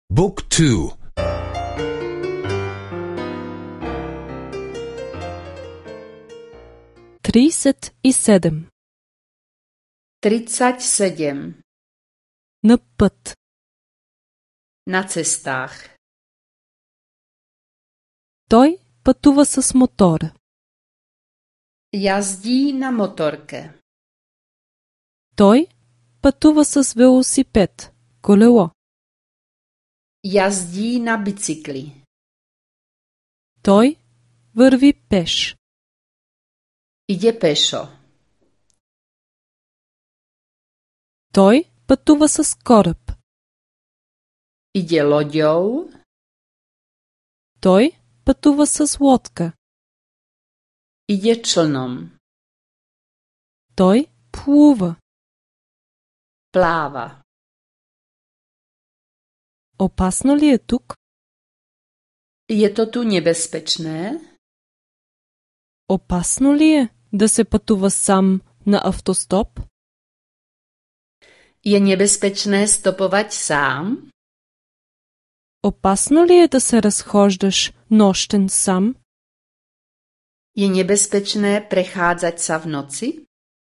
บุ๊กทู 37 37. на път. Na cestách. Той пътува с мотора. Jazdí na motorke. Той пътува с велосипед, колело. Jazdí na bicykli. Той върви пеш. Jde pešo. Той пътува с кораб. Jde loďou. Той пътува с лодка. Jde člnom. Той плува. Pláva. Опасно ли е тук? Je to tu nebezpečné? Опасно ли е да се пътува сам на автостоп? Je nebezpečné stopovat sám? Опасно ли е да се разхождаш нощен сам? Je nebezpečné prechádzať sa v noci?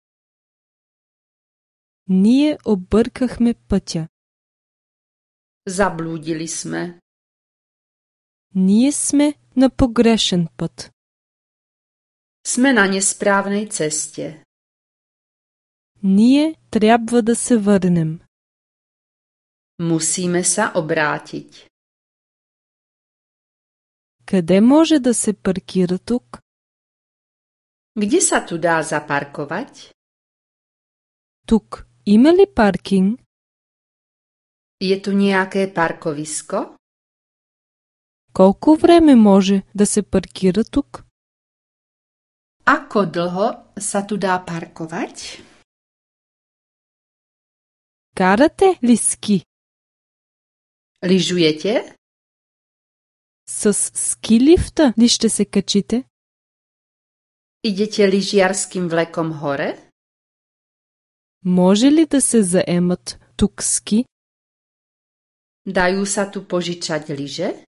Ние объркахме пътя. Zablúdili sme. Ние сме на погрешен път. Sme na nesprávnej ceste. Ние трябва да се върнем. Musíme sa obrátiť. Къде може да се паркира тук? Kde sa tu dá zaparkovať? Тук има ли паркинг? Je tu nejaké parkovisko? Колко време може да се паркира тук? Ako dlho sa tu dá parkovať? Карате ли ски? Lyžujete? С ски лифта ли ще се качите? Idete lyžiarským vlekom hore? Може ли да се заемат тук ски? Dajú sa tu požičať lyže?